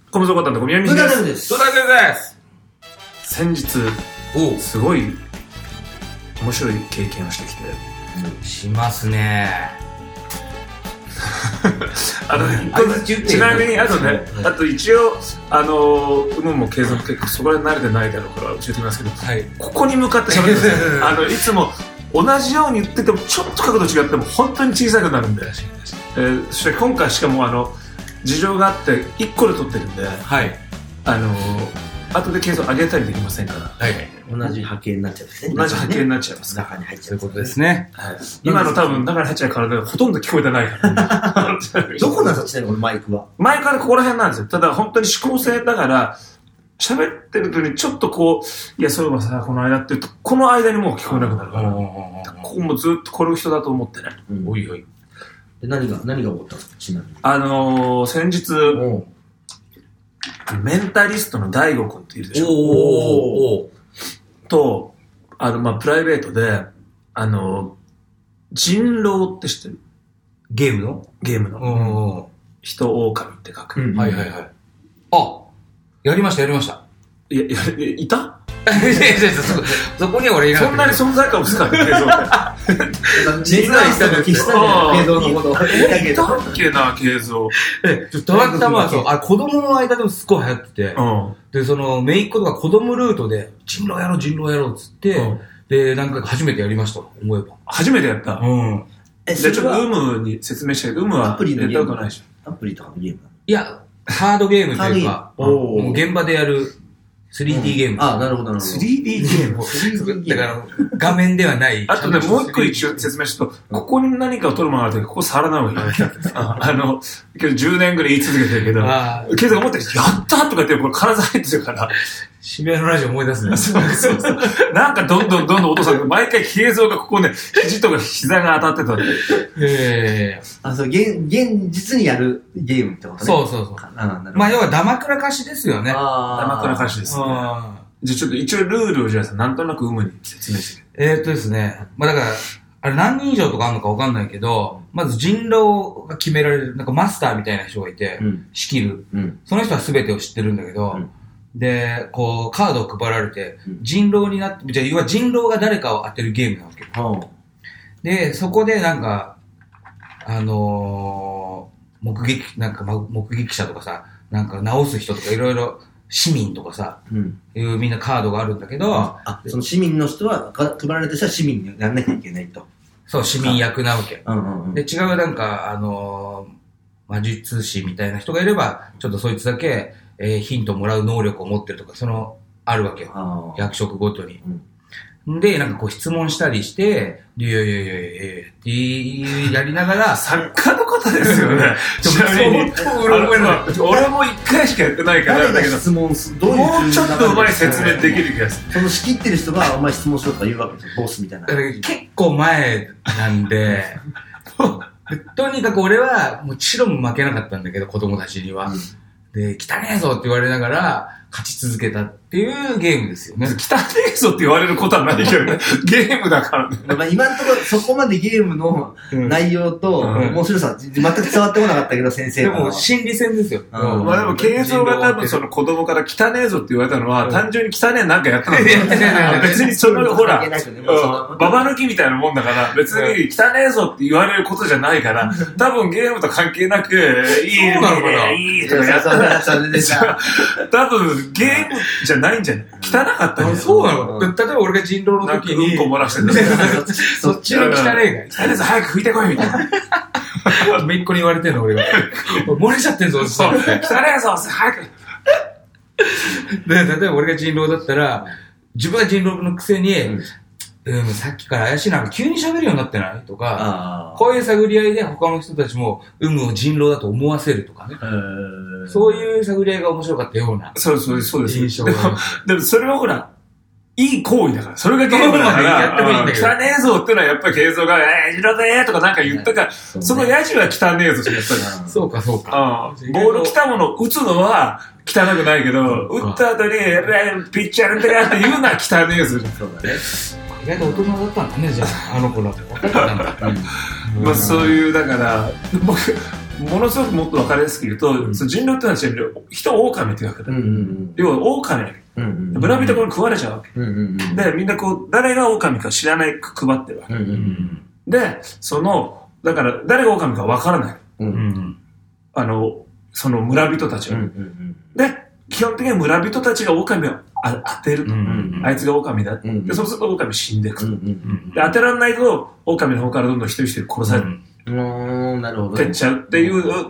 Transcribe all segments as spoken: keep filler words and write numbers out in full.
コムソコタンの宮道です。 戸田です。 先日、おすごい面白い経験をしてきて、 うん、しますね。 あの、ちなみにあとね、あと一応あの有無も継続結構そこら辺慣れてないだろうから教えてみますけど、はい、ここに向かって喋ってます。あのいつも同じように言っててもちょっと角度違っても本当に小さくなるんで、えー、そして今回しかもあの事情があっていっこで撮ってるんで、はい、あの後で計算上げたりできませんから、はい、 同じ波形になっちゃうんですね。 同じ波形になっちゃいます、ね、 中に入っちゃうということですね、 はい、今の多分中に入っちゃうからほとんど聞こえてないからどこなんですか、ちなみにマイクはマイクはここら辺なんですよ。ただ本当に指向性だから喋ってる時にちょっとこういやそういえばさこの間って言うとこの間にもう聞こえなくなるから、ここもずっとこれを人だと思ってね、うん、おいおいで何が何が起こったんですか。ちなみにあのー、先日メンタリストの大悟君っているでしょ。おおとあのまあプライベートであの人狼って知ってる？ ゲームのゲームの人狼って書く、うん、 はいはいはい。あやりましたやりました。 いやいやいた？ いやいやいやそ, そこには俺いなかった。 そんなに存在感薄かったけど実はしたの消したんだよ、映像のこと。 いたっけな、映像。 え、たまたま、そう、あ、子供の間でもすっごい流行ってて、うん、で、その、姪っ子とか子供ルートで、人狼やろう、人狼やろうっつって、うん、で、なんか初めてやりました、思えば。 初めてやった。うん。え、じゃあちょっと、ウムに説明して、ウムはアプリのやったことないでしょ。 アプリとかのゲームいや、ハードゲームというか、もう現場でやる、スリーディー ゲーム、うん。 ああ、なるほど、なるほど。 スリーディー ゲームスリーディー ゲームだから、画面ではない。 あとね、もう一個一応説明すると、ここに何かを取るものがあるとき、ここ触らない方がいい。あの、けどじゅうねんぐらい言い続けてるけど、ケイさんが思って、やったとか言って、これ体入ってるから。 渋谷のラジオ思い出すね。 そうそうそう。なんかどんどんどんどんお父さんが、毎回映像がここね、肘とか膝が当たってたんで。 へぇー。あ、そう、現、現実にやるゲームってことね。 そうそうそう。あまあ、要は、ダマクラ歌詞ですよね。 あダマクラ歌詞ですね。じゃあちょっと一応ルールをじゃあなんとなく有無に説明して。 えーっとですね。まあだから、あれ何人以上とかあるのかわかんないけど、まず人狼が決められる、なんかマスターみたいな人がいて、うん、仕切る、うん。その人は全てを知ってるんだけど、うんで、こう、カードを配られて、人狼になって、じゃあ、要は人狼が誰かを当てるゲームなわけよ。うん、で、そこでなんか、あのー、目撃、なんか目撃者とかさ、なんか直す人とかいろいろ、市民とかさ、うん、いうみんなカードがあるんだけど、 あ、その市民の人は、配られた人は市民にならなきゃいけないと。 そう、市民役なわけ。うんうんうん、で、違うなんか、あのー、魔術師みたいな人がいれば、ちょっとそいつだけ、えー、ヒントもらう能力を持ってるとか、その、あるわけよ。役職ごとに。うん、で、なんかこう質問したりして、いやいやいやいやいやってやりながら、 作家の方ですよね。ちなみに。俺も一回しかやってないから、 だけど。質問する。どういうもうちょっとうまい説明できる気がする。 その仕切ってる人がお前質問しろとか言うわけですよ。ボスみたいな。 結構前なんで、とにかく俺は、もちろん負けなかったんだけど、子供たちには。うんで、汚ねえぞって言われながら、勝ち続けたっていうゲームですよね。 汚ねえぞって言われることはないけどね。ゲームだからね。 まあ今のところそこまでゲームの内容と面白さ、全く伝わってこなかったけど、先生は。でも心理戦ですよ。 うん、まあでも、ケイゾウが多分その子供から汚ねえぞって言われたのは、うん、単純に汚ねえなんかやったの。別にその、ほら、ババ抜きみたいなもんだから、別に汚ねえぞって言われることじゃないから、多分ゲームと関係なく、いいね、いいとかやったら、多分ゲームじゃないんじゃない汚かったね。 そうなの。例えば俺が人狼の時に。 うんこ漏らしてた。そっちの汚ねえが。 汚ねえぞ、早く拭いてこいみたいな。 めいっ子に言われてんの俺が。漏れちゃってんぞ、 そう。汚ねえぞ、早く。 で、例えば俺が人狼だったら、自分は人狼のくせに、うんうん、さっきから怪しいな、急に喋るようになってないとか、こういう探り合いで他の人たちも、有無を人狼だと思わせるとかね。そういう探り合いが面白かったような。 そうそうそうです。印象が。でも、でもそれはほら、いい行為だから。それがゲームだから。やってもいいんだけど。汚ねえぞってのはやっぱり映像が、えー、人だとかなんか言ったから、そのヤジは汚ねえぞってやったから。 そうかそうか。 ボール来たものを打つのは汚くないけど、打った後に、ピッチャーやるんだよって言うのは汚ねえぞ。そうだね。 意外と大人だったんだね、じゃあ、あの子らって分かったんだ。 まあそういう、だから、僕、 ものすごくもっと分かりやすく言うと、うん、その人狼ってのは人を狼って書く、うんうん、要は狼やけ、うんうん、村人これ食われちゃうわけ、うんうん、でみんなこう誰が狼か知らないく配ってるわけ、うんうん、でそのだから誰が狼か分からない、うんうん、あのその村人たちは、うんうん、で基本的には村人たちが狼を当てると、うんうん、あいつが狼だ、うんうん、でそうすると狼死んでいくと、うんうん、で当てられないと狼の方からどんどん一人一人殺される、うんうんなるほど、ね。 てっちゃうっていう、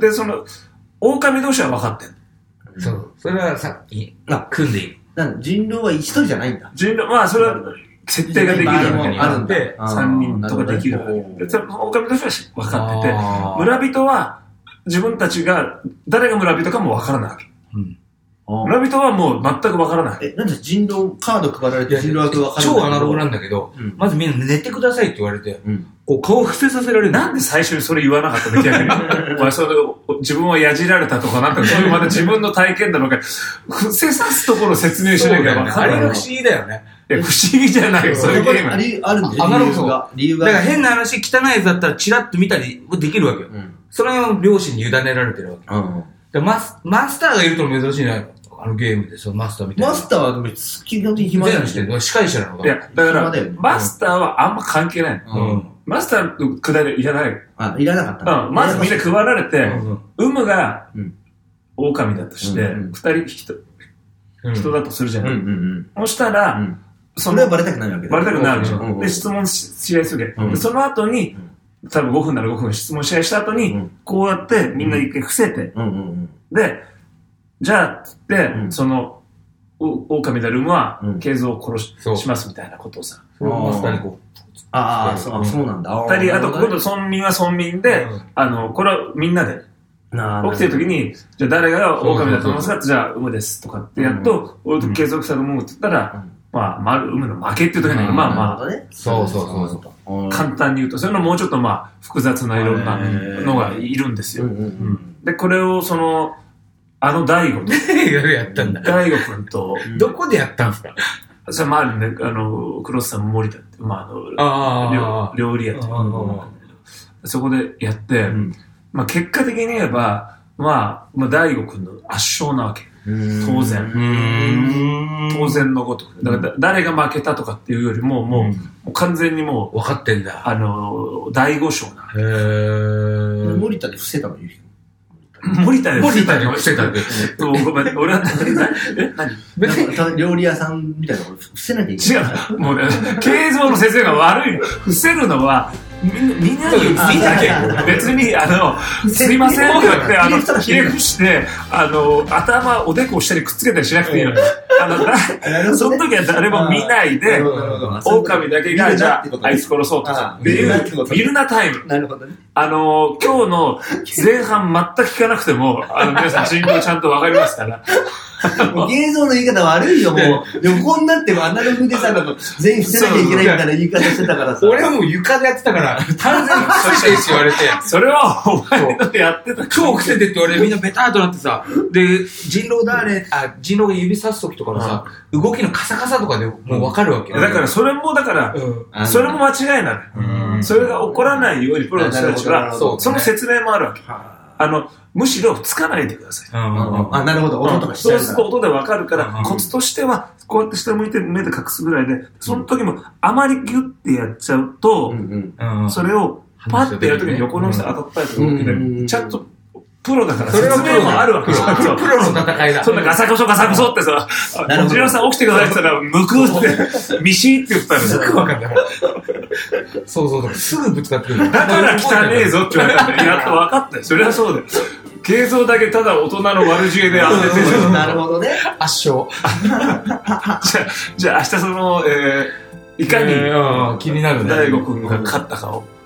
で、その、狼同士は分かってる。 うん、そう。それはさっき、あ、組んでいる。 なん人狼は一人じゃないんだ。 人狼、まあ、それは、設定ができるわけにあるんで、三人とかできるわけで、で狼同士は分かってて、村人は、自分たちが、誰が村人かも分からないわけ。うん村人はもう全くわからない。 え、なんで人狼、カード配られて人狼役わからない。 超アナログなんだけど、うん、まずみんな寝てくださいって言われて、うん、こう顔伏せさせられる。 なんで最初にそれ言わなかったの逆に。お前それ、自分はやじられたとかなんか、そういうまた自分の体験だのか、伏せさすところ説明しなきゃわからない。 あれが不思議だよね。 いや、不思議じゃないよ、そういうゲーム。 あれ、あるんだよ、 アナログが。理由が。だから変な話、汚いやつだったらチラッと見たりできるわけよ。うん、それは両親に委ねられてるわけ。うん、でマス、マスターがいると珍しいね。あのゲームでそのマスターみたいな。 マスターは基本的に暇じゃないしてる。司会者なのか。 いや、だから、ね、マスターはあんま関係ない。うん、マスターのくだりいらない。 あ、いらなかった、 うん。まずみんな配られて、有無が狼だとして、二人人、人だとするじゃない。そしたら、 それはバレたくないわけだ。 バレたくないでしょ。で、質問し合いするけど、その後に、多分ごふんならごふん質問し合いした後に、こうやってみんな一回伏せて、で、じゃあ、つって、うん、その、狼だるむは、ケイゾウを殺 し, しますみたいなことをさ。 マスターにこう。 ああ、そう、そうなんだ。 二人、あと、今度村民は村民で、うん、あの、これはみんなで、起きてる時に、じゃあ誰が狼だと思いますかじゃあ、馬ですとかってやっと、うん、俺とケイゾウ草のムって言ったら、うん、まあ、ま、馬の負けっていう時に、うん、まあまあ、 ね、 そうそうそうそう。 簡単に言うと、そういうのもうちょっとまあ、複雑ないろんなのがいるんですよ。で、これをその、あの大悟と。 やったんだ。 大悟くんと。 どこでやったんですかそれもあるね、あの、クロスさんも森田って、まあ、あの、料理屋って。そこでやって、うん、まあ結果的に言えば、まあ、まあ大悟くんの圧勝なわけ。当然。当然のごとく。だから誰が負けたとかっていうよりも、もう、うん、もう完全にもう。分かってんだ。 あの、大悟賞な。 へー。森田で伏せたの言う森田で伏せたの伏せたのごめん、俺は、え何料理屋さんみたいなの伏せなきゃいけない。 違う。もうね、経済の先生が悪いの。伏せるのは、みんなに、みんなに、別に、あの、すいませんって言って、あの、ひれ伏して、あの、頭、おでこを下にくっつけたりしなくていいの。あの、その時は誰も見ないで、狼だけが、じゃあ、あいつ殺そうとか、っていう、ミルナタイム。 なるほどね。 あの、今日の前半全く聞かなくても、あの、皆さん、人狼ちゃんとわかりますから。 芸能の言い方悪いよ、もう。でもこんなってもアナログでさ、全員伏せなきゃいけないみたいな言い方してたからさ。 俺はもう床でやってたから、完全に伏せてって言われて。 それはお前のやってた。 超伏せてって言われてみんなベターとなってさ、で、人狼誰、あ、人狼が指さす時とかのさ、動きのカサカサとかでもうわかるわけ。 だからそれも、だから、それも間違いなの。それが起こらないようにプロの人たちは、その説明もあるわけ。あの、むしろつかないでください。 あ、なるほど。音とかしちゃうから。 そうすると音でわかるから、コツとしては、こうやって下向いて目で隠すぐらいで、その時もあまりギュッてやっちゃうと、それをパッてやる時に横の人当たったりとか、ちゃんとプロだから説明もあるわけよ。 プロの戦いだ。 そんなガサゴソガサゴソってさ、ジローさん起きてくださいって言ったら、むくって、ミシーって言ったらすぐわかんない。 そうそうそう。すぐぶつかってくる。 だから汚ねえぞって言われたんだよ。やっと分かったよ。それはそうだよ。形像だけただ大人の悪知恵で当ててる。 なるほどね。 圧勝。 じゃあ、じゃあ明日その、えー、いかに、 気になるね。 大悟くんが勝ったかを。